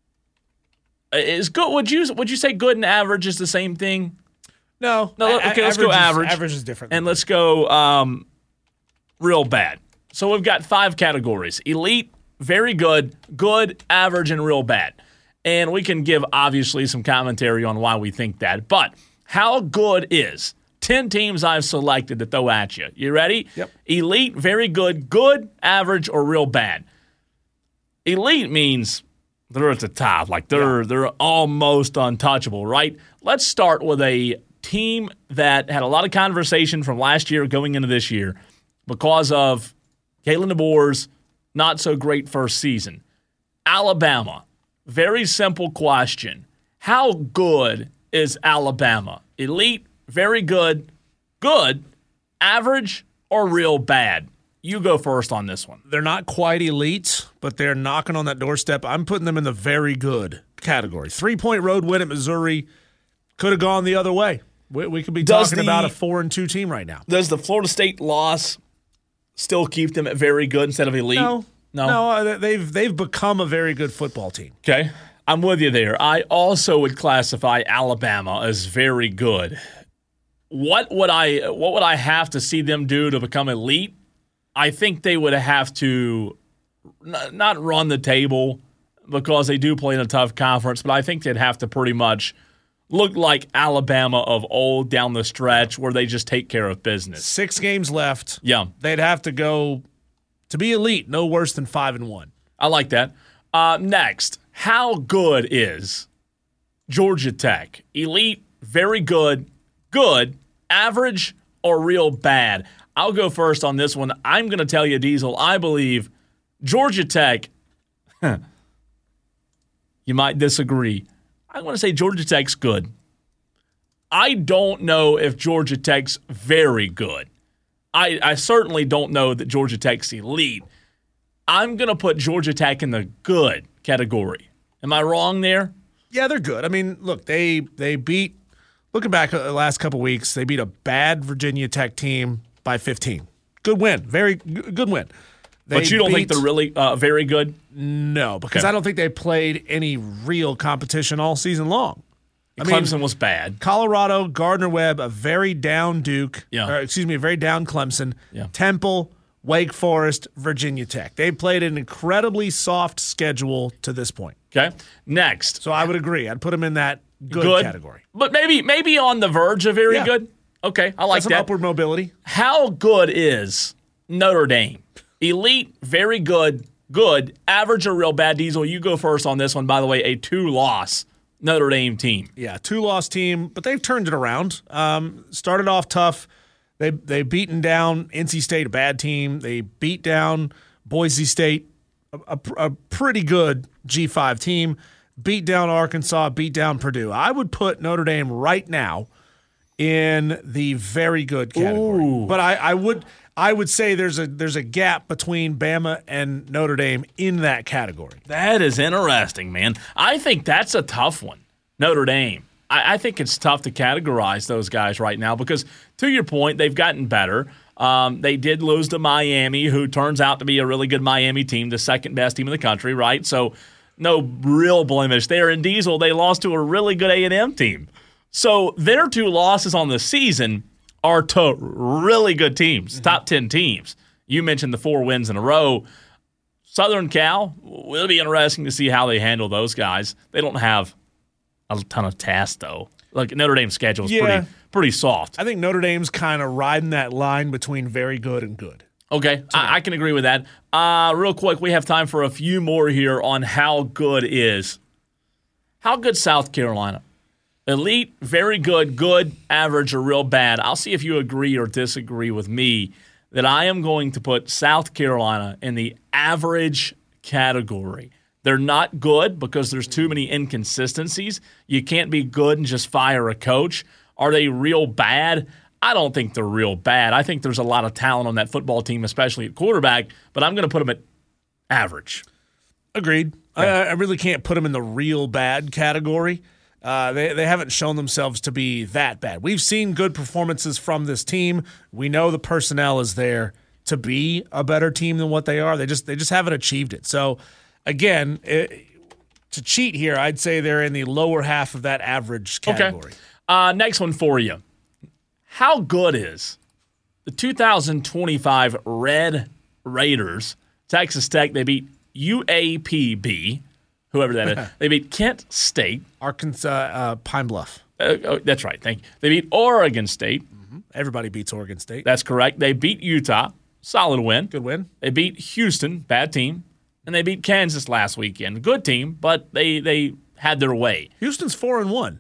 is good. Would you would you say good and average is the same thing? No, no. Okay, a- let's go is, average. Average is different, and let's go um, real bad. So we've got five categories: elite, very good, good, average, and real bad. And we can give obviously some commentary on why we think that. But how good is ten teams I've selected to throw at you? You ready? Yep. Elite, very good, good, average, or real bad. Elite means they're at the top, like they're yeah. they're almost untouchable, right? Let's start with a team that had a lot of conversation from last year going into this year because of Kalen DeBoer's not so great first season. Alabama. Very simple question. How good is Alabama? Elite, very good, good, average, or real bad? You go first on this one. They're not quite elite, but they're knocking on that doorstep. I'm putting them in the very good category. Three-point road win at Missouri could have gone the other way. We, we could be does talking the, about a four and two team right now. Does the Florida State loss still keep them at very good instead of elite? No, no, no. They've they've become a very good football team. Okay, I'm with you there. I also would classify Alabama as very good. What would I what would I have to see them do to become elite? I think they would have to n- not run the table because they do play in a tough conference, but I think they'd have to pretty much look like Alabama of old down the stretch where they just take care of business. Six games left. Yeah. They'd have to go to be elite, no worse than five and one. I like that. Uh, next, how good is Georgia Tech? Elite, very good, good, average, or real bad? I'll go first on this one. I'm going to tell you, Diesel, I believe Georgia Tech, huh, you might disagree. I'm going to say Georgia Tech's good. I don't know if Georgia Tech's very good. I, I certainly don't know that Georgia Tech's elite. I'm going to put Georgia Tech in the good category. Am I wrong there? Yeah, they're good. I mean, look, they they beat, looking back at the last couple weeks, they beat a bad Virginia Tech team by fifteen. Good win. Very good win. They but you don't beat, think they're really uh, very good? No, because Okay. I don't think they played any real competition all season long. I mean, Clemson was bad. Colorado, Gardner-Webb, a very down Duke, Yeah. or excuse me, a very down Clemson, Yeah. Temple, Wake Forest, Virginia Tech. They played an incredibly soft schedule to this point. Okay. Next. So I would agree. I'd put them in that good, category. But maybe maybe on the verge of very Yeah. good. Okay, I like Got some that. upward mobility. How good is Notre Dame? Elite, very good, good, average or real bad? Diesel, you go first on this one. By the way, a two-loss Notre Dame team. Yeah, two-loss team, but they've turned it around. Um, started off tough. They they beaten down N C State, a bad team. They beat down Boise State, a, a, a pretty good G five team. Beat down Arkansas, beat down Purdue. I would put Notre Dame right now in the very good category. Ooh. But I, I would I would say there's a there's a gap between Bama and Notre Dame in that category. That is interesting, man. I think that's a tough one, Notre Dame. I, I think it's tough to categorize those guys right now because, to your point, they've gotten better. Um, they did lose to Miami, who turns out to be a really good Miami team, the second best team in the country, right? So no real blemish there. In Diesel, they lost to a really good A and M team. So their two losses on the season are to really good teams, mm-hmm. top ten teams. You mentioned the four wins in a row. Southern Cal, will be interesting to see how they handle those guys. They don't have a ton of tasks, though. Like Notre Dame's schedule is Yeah. pretty pretty soft. I think Notre Dame's kind of riding that line between very good and good. Okay, I, I can agree with that. Uh, real quick, we have time for a few more here on how good is. How good South Carolina? Elite, very good, good, average, or real bad. I'll see if you agree or disagree with me that I am going to put South Carolina in the average category. They're not good because there's too many inconsistencies. You can't be good and just fire a coach. Are they real bad? I don't think they're real bad. I think there's a lot of talent on that football team, especially at quarterback, but I'm going to put them at average. Agreed. I, I really can't put them in the real bad category. Uh, they they haven't shown themselves to be that bad. We've seen good performances from this team. We know the personnel is there to be a better team than what they are. They just they just haven't achieved it. So, again, it, to cheat here, I'd say they're in the lower half of that average category. Okay. Uh, next one for you. How good is the two thousand twenty-five Red Raiders? Texas Tech, they beat U A P B. Whoever that is. They beat Kent State. Arkansas, uh, Pine Bluff. Uh, oh, that's right. Thank you. They beat Oregon State. Mm-hmm. Everybody beats Oregon State. That's correct. They beat Utah. Solid win. Good win. They beat Houston. Bad team. And they beat Kansas last weekend. Good team, but they they had their way. Houston's four and one.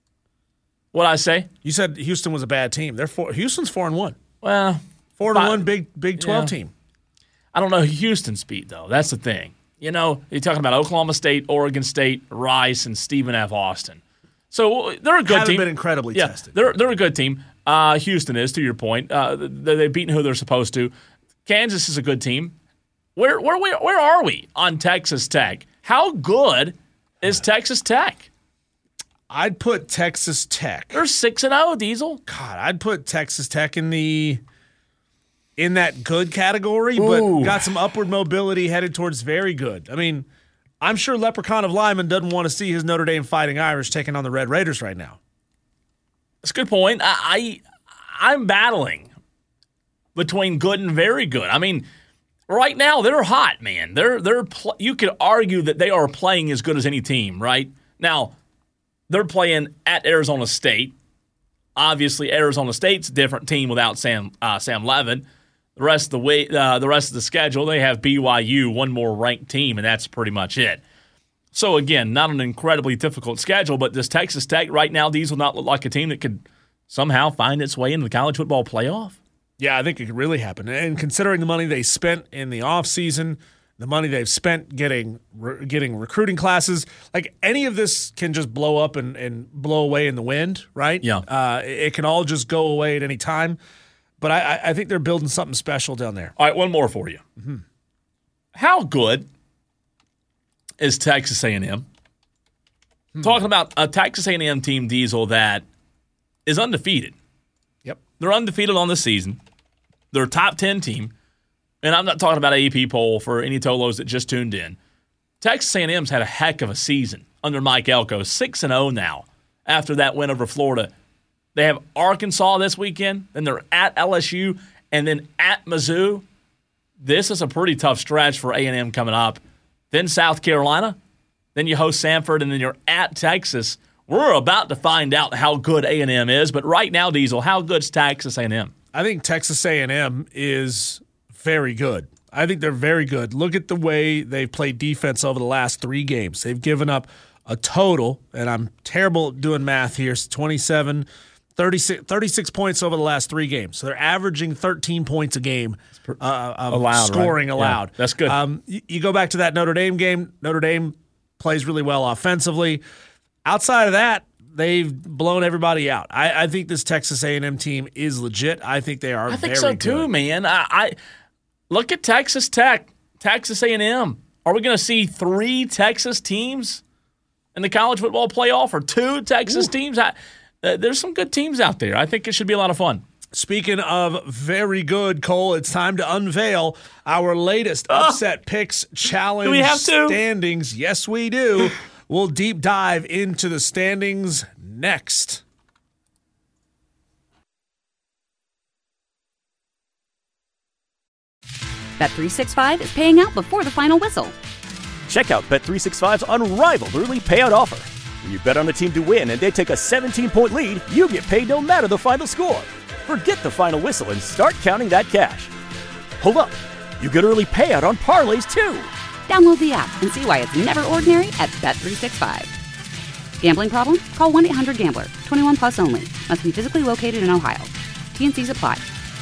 What'd I say? You said Houston was a bad team. They're four, Houston's four and one. Well, four five, and one. Big Big Twelve yeah. team. I don't know Houston's speed though. That's the thing. You know, you're talking about Oklahoma State, Oregon State, Rice, and Stephen F. Austin. So they're a good Haven't team. been incredibly yeah, tested. They're they're a good team. Uh, Houston is, to your point. Uh, they've beaten who they're supposed to. Kansas is a good team. Where where where, where are we on Texas Tech? How good is Texas Tech? I'd put Texas Tech. They're six and zero. Diesel. God, I'd put Texas Tech in the in that good category, Ooh. but got some upward mobility headed towards very good. I mean, I'm sure Leprechaun of Lyman doesn't want to see his Notre Dame Fighting Irish taking on the Red Raiders right now. That's a good point. I, I I'm battling between good and very good. I mean, right now they're hot, man. They're they're pl- you could argue that they are playing as good as any team, right? Now, they're playing at Arizona State. Obviously, Arizona State's a different team without Sam uh, Sam Levin. The rest of the way, uh, the rest of the schedule, they have B Y U, one more ranked team, and that's pretty much it. So again, not an incredibly difficult schedule, but does Texas Tech right now? These will not look like a team that could somehow find its way into the college football playoff. Yeah, I think it could really happen. And considering the money they spent in the offseason, the money they've spent getting re- getting recruiting classes, like any of this can just blow up and, and blow away in the wind, right? Yeah. Uh, it, it can all just go away at any time. But I, I think they're building something special down there. All right, one more for you. Mm-hmm. How good is Texas A and M? Hmm. Talking about a Texas A and M team, Diesel, that is undefeated. Yep. They're undefeated on the season. They're a top ten team. And I'm not talking about A P poll for any Tolos that just tuned in. Texas A and M's had a heck of a season under Mike Elko, six and oh now after that win over Florida. They have Arkansas this weekend, then they're at L S U, and then at Mizzou. This is a pretty tough stretch for A and M coming up. Then South Carolina, then you host Samford, and then you're at Texas. We're about to find out how good A and M is, but right now, Diesel, how good's Texas A and M? I think Texas A and M is very good. I think they're very good. Look at the way they've played defense over the last three games. They've given up a total, and I'm terrible at doing math here, twenty-seven, thirty-six, thirty-six points over the last three games. So they're averaging thirteen points a game uh, of allowed, scoring right? allowed. Yeah, that's good. Um, you, you go back to that Notre Dame game. Notre Dame plays really well offensively. Outside of that, they've blown everybody out. I, I think this Texas A and M team is legit. I think they are very good. I think so too, man. I, I look at Texas Tech, Texas A and M. Are we going to see three Texas teams in the college football playoff, or two Texas Ooh. teams? I, uh, there's some good teams out there. I think it should be a lot of fun. Speaking of very good, Cole, it's time to unveil our latest uh, upset picks challenge do we have to? standings. Yes, we do. We'll deep dive into the standings next. Bet three sixty-five is paying out before the final whistle. Check out Bet three sixty-five's unrivaled early payout offer. When you bet on a team to win and they take a seventeen-point lead, you get paid no matter the final score. Forget the final whistle and start counting that cash. Hold up. You get early payout on parlays, too. Download the app and see why it's never ordinary at Bet three sixty-five. Gambling problem? Call one eight hundred gambler. twenty-one plus only. Must be physically located in Ohio. T and C's apply.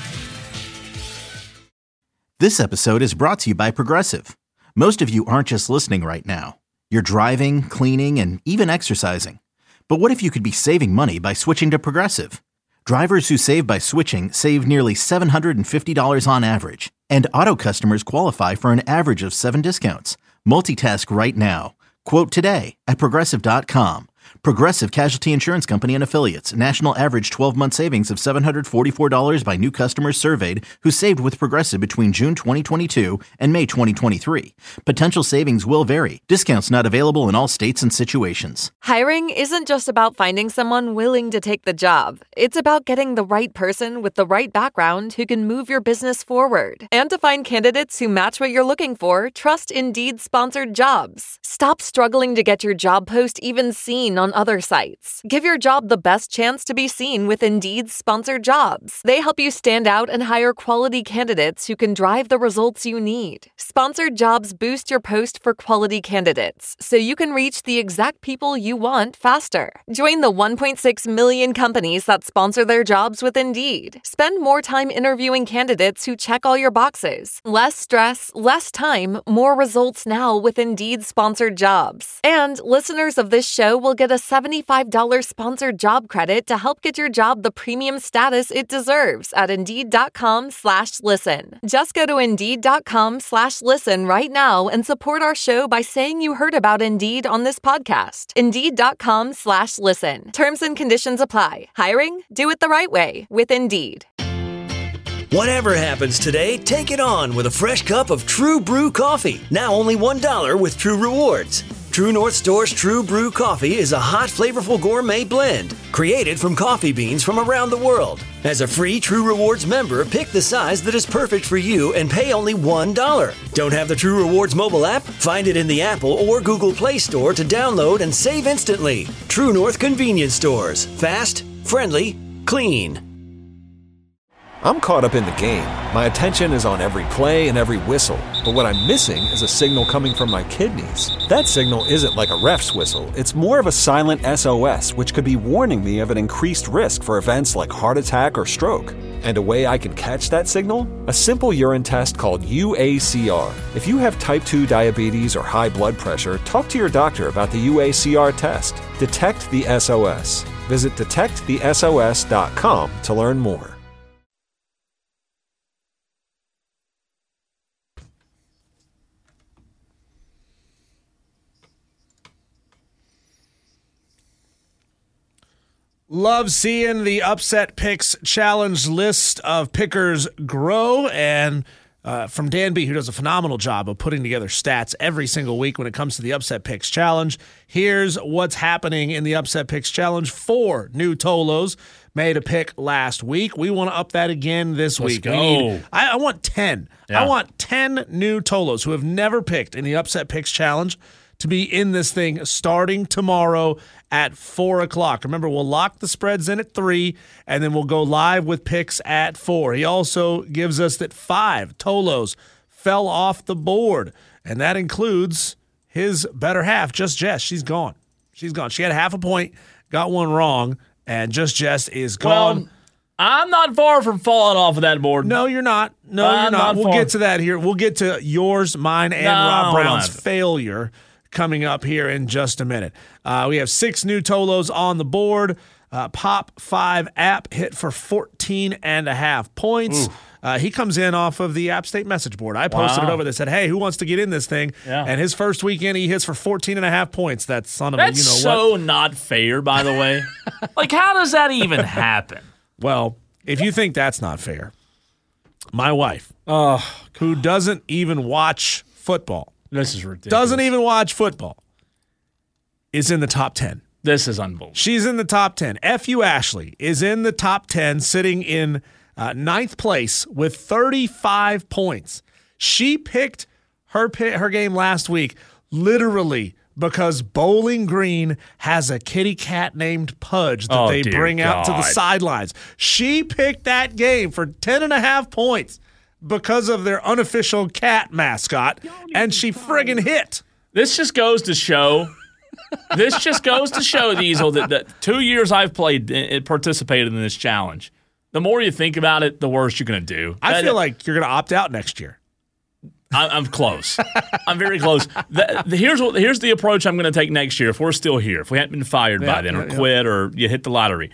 This episode is brought to you by Progressive. Most of you aren't just listening right now. You're driving, cleaning, and even exercising. But what if you could be saving money by switching to Progressive? Drivers who save by switching save nearly seven hundred fifty dollars on average. And auto customers qualify for an average of seven discounts. Multitask right now. Quote today at Progressive dot com. Progressive Casualty Insurance Company and Affiliates. National average twelve-month savings of seven hundred forty-four dollars by new customers surveyed who saved with Progressive between June twenty twenty-two and May twenty twenty-three. Potential savings will vary. Discounts not available in all states and situations. Hiring isn't just about finding someone willing to take the job. It's about getting the right person with the right background who can move your business forward. And to find candidates who match what you're looking for, trust Indeed sponsored jobs. Stop struggling to get your job post even seen on other sites. Give your job the best chance to be seen with Indeed's sponsored jobs. They help you stand out and hire quality candidates who can drive the results you need. Sponsored jobs boost your post for quality candidates, so you can reach the exact people you want faster. Join the one point six million companies that sponsor their jobs with Indeed. Spend more time interviewing candidates who check all your boxes. Less stress, less time, more results now with Indeed sponsored jobs. And listeners of this show will get a seventy-five dollars sponsored job credit to help get your job the premium status it deserves at Indeed.com slash listen. Just go to Indeed.com slash listen right now and support our show by saying you heard about Indeed on this podcast. Indeed.com slash listen. Terms and conditions apply. Hiring? Do it the right way with Indeed. Whatever happens today, take it on with a fresh cup of True Brew coffee. Now only one dollar with True Rewards. True North Store's True Brew coffee is a hot, flavorful gourmet blend created from coffee beans from around the world. As a free True Rewards member, pick the size that is perfect for you and pay only one dollar. Don't have the True Rewards mobile app? Find it in the Apple or Google Play Store to download and save instantly. True North Convenience Stores. Fast, friendly, clean. I'm caught up in the game. My attention is on every play and every whistle. But what I'm missing is a signal coming from my kidneys. That signal isn't like a ref's whistle. It's more of a silent S O S, which could be warning me of an increased risk for events like heart attack or stroke. And a way I can catch that signal? A simple urine test called U A C R. If you have type two diabetes or high blood pressure, talk to your doctor about the U A C R test. Detect the S O S. Visit detect the S O S dot com to learn more. Love seeing the Upset Picks Challenge list of pickers grow. And uh, from Dan B., who does a phenomenal job of putting together stats every single week when it comes to the Upset Picks Challenge, here's what's happening in the Upset Picks Challenge. Four new Tolos made a pick last week. We want to up that again this Let's week. go. We need, I, I want ten. Yeah. I want ten new Tolos who have never picked in the Upset Picks Challenge to be in this thing starting tomorrow at four o'clock. Remember, we'll lock the spreads in at three, and then we'll go live with picks at four. He also gives us that five Tolos fell off the board, and that includes his better half, Just Jess. She's gone. She's gone. She had half a point, got one wrong, and Just Jess is gone. Well, I'm not far from falling off of that board. No, you're not. No, I'm you're not. not We'll far. get to that here. We'll get to yours, mine, and No, Rob we're Brown's not. failure coming up here in just a minute. Uh, we have six new Tolos on the board. Uh, Pop five app hit for fourteen and a half points. Uh, he comes in off of the App State message board. I posted Wow. it over there, said, hey, who wants to get in this thing? Yeah. And his first weekend, he hits for fourteen and a half points. That son of That's a, you know so what? not fair, by the way. Like, how does that even happen? Well, if you think that's not fair, my wife, Oh, who doesn't even watch football, this is ridiculous. doesn't even watch football, is in the top ten. This is unbelievable. She's in the top ten. F U Ashley is in the top ten, sitting in uh, ninth place with thirty-five points. She picked her pi- her game last week literally because Bowling Green has a kitty cat named Pudge that Oh, they dear bring out to the God. sidelines. She picked that game for ten and a half points because of their unofficial cat mascot, and she friggin' hit. This just goes to show. This just goes to show, Diesel, that the two years I've played, it participated in this challenge. The more you think about it, the worse you're going to do. I That- feel like you're going to opt out next year. I- I'm close. I'm very close. The, the, here's what. Here's the approach I'm going to take next year. If we're still here, if we haven't been fired Yeah, by then, or yeah, yeah. quit, or you hit the lottery,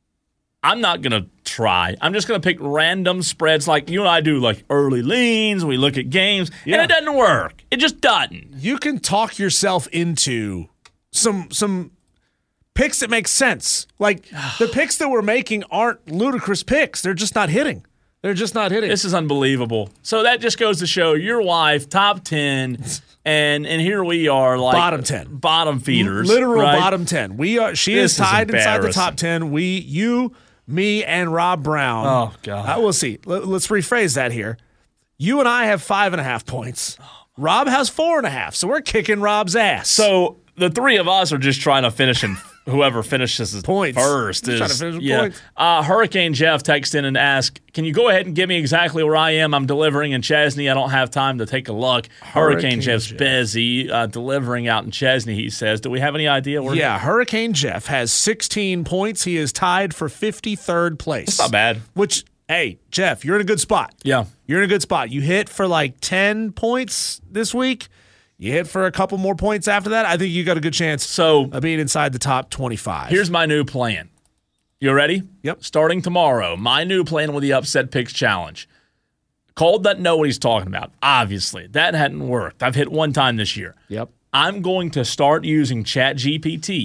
I'm not going to try. I'm just going to pick random spreads like you and I do, like early leans. We look at games, Yeah. and it doesn't work. It just doesn't. You can talk yourself into some some picks that make sense. Like the picks that we're making aren't ludicrous picks. They're just not hitting. They're just not hitting. This is unbelievable. So that just goes to show your wife top ten, and and here we are like Bottom ten. bottom feeders, Literal right? bottom ten. We are. She This is is tied inside the embarrassing. top ten. We, you, me, and Rob Brown. Oh, God. Uh, we'll see. Let, let's rephrase that here. You and I have five and a half points. Rob has four and a half. So we're kicking Rob's ass. So the three of us are just trying to finish in whoever finishes his Points. first. Just Is, trying to finish with yeah. points. Uh, Hurricane Jeff texted in and asked, can you go ahead and give me exactly where I am? I'm delivering in Chesney. I don't have time to take a look. Hurricane, Hurricane Jeff's Jeff. busy uh, delivering out in Chesney, he says. Do we have any idea where? Yeah, Hurricane Jeff has sixteen points. He is tied for fifty-third place. It's not bad. Which, hey, Jeff, you're in a good spot. Yeah. You're in a good spot. You hit for like ten points this week. You hit for a couple more points after that. I think you got a good chance So of being inside the top twenty-five. here's my new plan. You ready? Yep. Starting tomorrow, my new plan with the Upset Picks Challenge. Cole doesn't know what he's talking about. Obviously, that hadn't worked. I've hit one time this year. Yep. I'm going to start using ChatGPT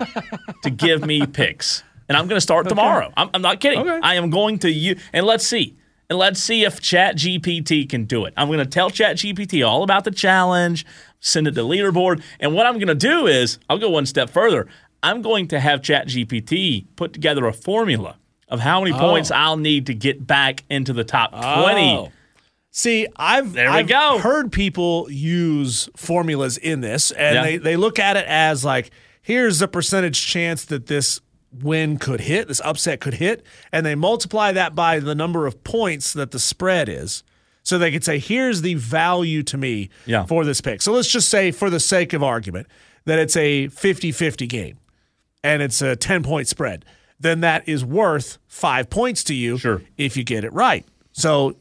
to give me picks. And I'm going to start tomorrow. I'm, I'm not kidding. Okay. I am going to use, and let's see. and let's see if ChatGPT can do it. I'm going to tell ChatGPT all about the challenge, send it to leaderboard, and what I'm going to do is, I'll go one step further. I'm going to have ChatGPT put together a formula of how many oh. points I'll need to get back into the top twenty. Oh. See, I've, there we I've go. heard people use formulas in this, and Yeah. they, they look at it as like, here's the percentage chance that this win could hit, this upset could hit, and they multiply that by the number of points that the spread is. So they could say, here's the value to me Yeah. for this pick. So let's just say, for the sake of argument, that it's a fifty-fifty game, and it's a ten-point spread. Then that is worth five points to you Sure. if you get it right. So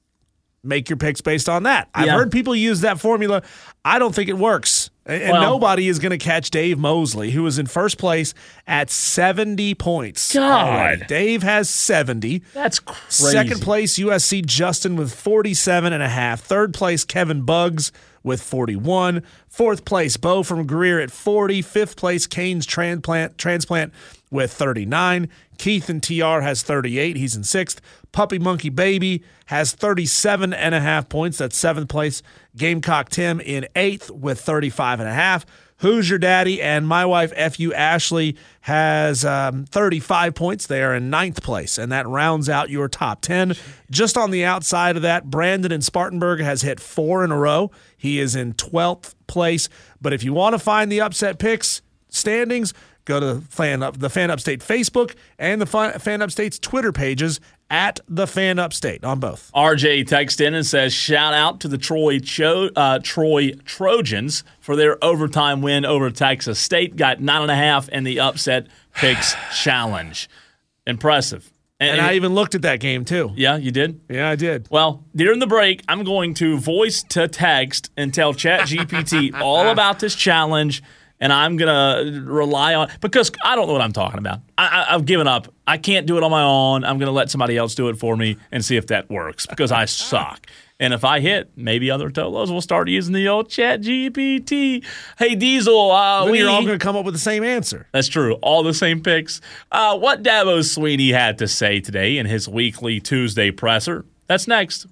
make your picks based on that. I've Yeah. heard people use that formula. I don't think it works. And Well- nobody is going to catch Dave Mosley, who is in first place at seventy points. God. already. Dave has seventy. That's crazy. Second place, U S C Justin with forty-seven and a half. Third place, Kevin Buggs with forty-one. Fourth place, Bo from Greer at forty. Fifth place, Canes Transplant, Transplant with thirty-nine. Keith and T R has thirty-eight. He's in sixth. Puppy Monkey Baby has thirty-seven and a half points. That's seventh place. Gamecock Tim in eighth with thirty-five and a half. Who's Your Daddy and my wife, F U Ashley, has um, thirty-five points. They are in ninth place, and that rounds out your top ten. Just on the outside of that, Brandon in Spartanburg has hit four in a row. He is in twelfth place. But if you want to find the upset picks standings, go to Fan Up, the Fan Upstate Facebook and the Fan Upstate's Twitter pages at the Fan Upstate on both. R J texts in and says, shout out to the Troy Cho- uh, Troy Trojans for their overtime win over Texas State. Got nine and a half in the upset picks challenge. Impressive. And, and I even looked at that game too. Yeah, you did? Yeah, I did. Well, during the break, I'm going to voice to text and tell ChatGPT all about this challenge. And I'm going to rely on – because I don't know what I'm talking about. I, I, I've given up. I can't do it on my own. I'm going to let somebody else do it for me and see if that works because I suck. And if I hit, maybe other Tolos will start using the old Chat G P T. Hey, Diesel. Uh, then we, you're all going to come up with the same answer. That's true. All the same picks. Uh, what Dabo Sweeney had to say today in his weekly Tuesday presser. That's next.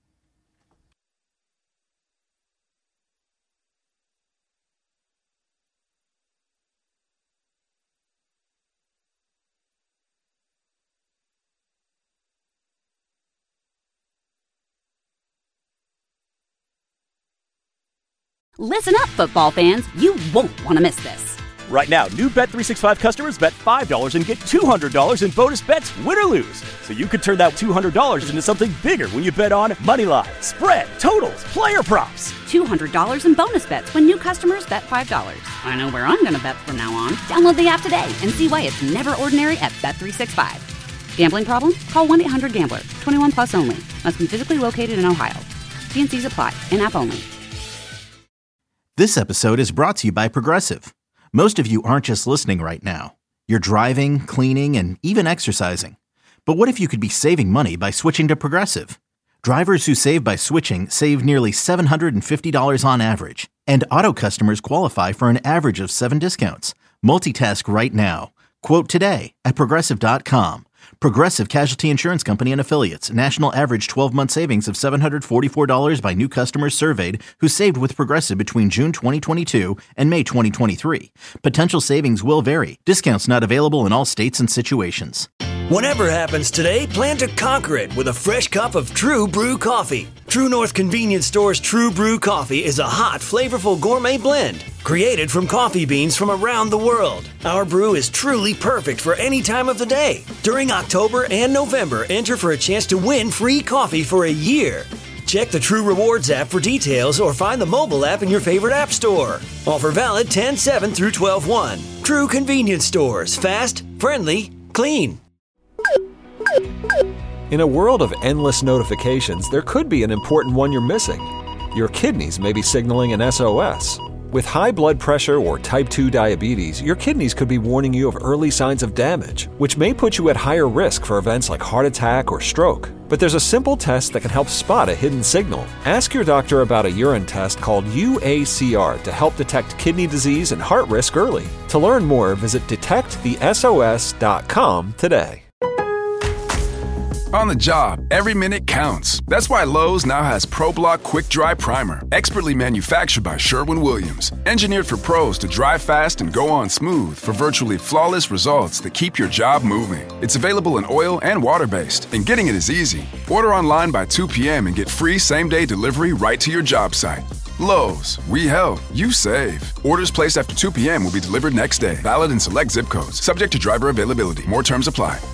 Listen up, football fans. You won't want to miss this. Right now, new Bet three sixty-five customers bet five dollars and get two hundred dollars in bonus bets, win or lose. So you could turn that two hundred dollars into something bigger when you bet on money line, spread, totals, player props. two hundred dollars in bonus bets when new customers bet five dollars. I know where I'm going to bet from now on. Download the app today and see why it's never ordinary at Bet three sixty-five. Gambling problem? Call one eight hundred gambler. twenty-one plus only. Must be physically located in Ohio. T and C's apply. In-app only. This episode is brought to you by Progressive. Most of you aren't just listening right now. You're driving, cleaning, and even exercising. But what if you could be saving money by switching to Progressive? Drivers who save by switching save nearly seven hundred fifty dollars on average. And auto customers qualify for an average of seven discounts. Multitask right now. Quote today at Progressive dot com. Progressive Casualty Insurance Company and Affiliates. National average twelve-month savings of seven hundred forty-four dollars by new customers surveyed who saved with Progressive between June twenty twenty-two and May twenty twenty-three. Potential savings will vary. Discounts not available in all states and situations. Whatever happens today, plan to conquer it with a fresh cup of True Brew coffee. True North Convenience Store's True Brew coffee is a hot, flavorful gourmet blend created from coffee beans from around the world. Our brew is truly perfect for any time of the day. During October and November, enter for a chance to win free coffee for a year. Check the True Rewards app for details or find the mobile app in your favorite app store. Offer valid ten seven through twelve one. True Convenience Stores. Fast, friendly, clean. In a world of endless notifications, there could be an important one you're missing. Your kidneys may be signaling an S O S. With high blood pressure or type two diabetes, your kidneys could be warning you of early signs of damage, which may put you at higher risk for events like heart attack or stroke. But there's a simple test that can help spot a hidden signal. Ask your doctor about a urine test called U A C R to help detect kidney disease and heart risk early. To learn more, visit detect the S O S dot com today. on the job, every minute counts. That's why Lowe's now has ProBlock Quick Dry Primer, expertly manufactured by Sherwin-Williams. Engineered for pros to dry fast and go on smooth for virtually flawless results that keep your job moving. It's available in oil and water-based, and getting it is easy. Order online by two p.m. and get free same-day delivery right to your job site. Lowe's, we help, you save. Orders placed after two p.m. will be delivered next day. Valid in select zip codes. Subject to driver availability. More terms apply.